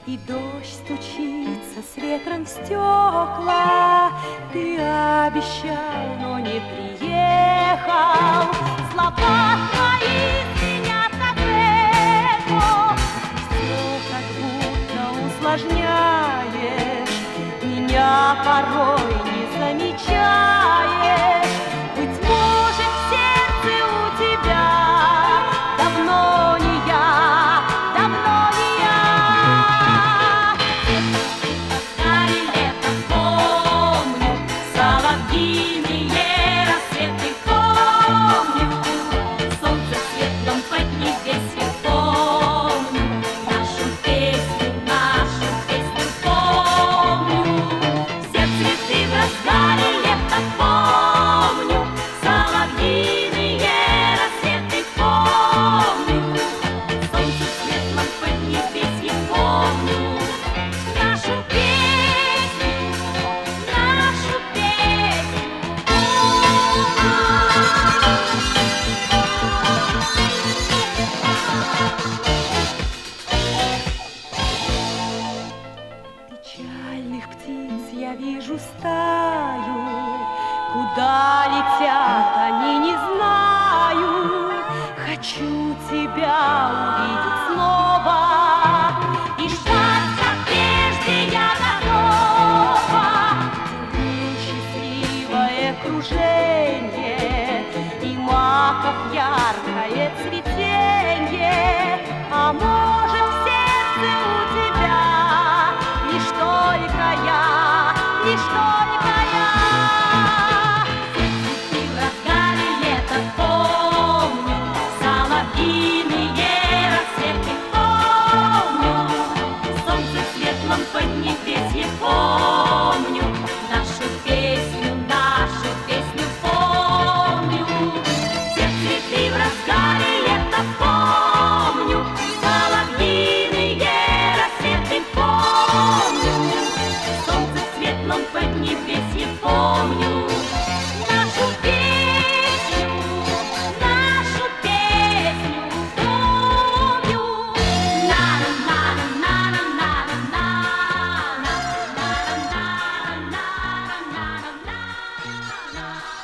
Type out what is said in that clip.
И дождь стучится с ветром в стекла. Ты обещал, но не приехал. Слова твои звенят как эхо. Все как будто усложняешь. Меня порой не замечаешь. Быть может, в сердце у тебя давно не я, давно не я. Старый лето помню, соловьиные рассветы помню, солнце светлом поднебесье помню, нашу песню помню, все цветы в разгаре лета помню, соловьиные рассветы помню, солнце светлом поднебесье помню, нашу песню Печальных птиц я вижу стаю, куда летят они, не знаю. Хочу тебя увидеть снова и ждать, как прежде я готова. Счастливое круженье и маков яркое цветенье, а может, в сердце у тебя лишь только я, лишь только я. Все цветы в разгаре лета помню, соловьиные рассветы помню, солнце светлом поднебесье помню, нашу песню помню. Все цветы в разгаре лета помню, соловьиные рассветы помню, солнце светлом поднебесье помню. Нашу песню помню. На-на-на-на-на-на-на-на-на-на-на-на-на-на-на-на.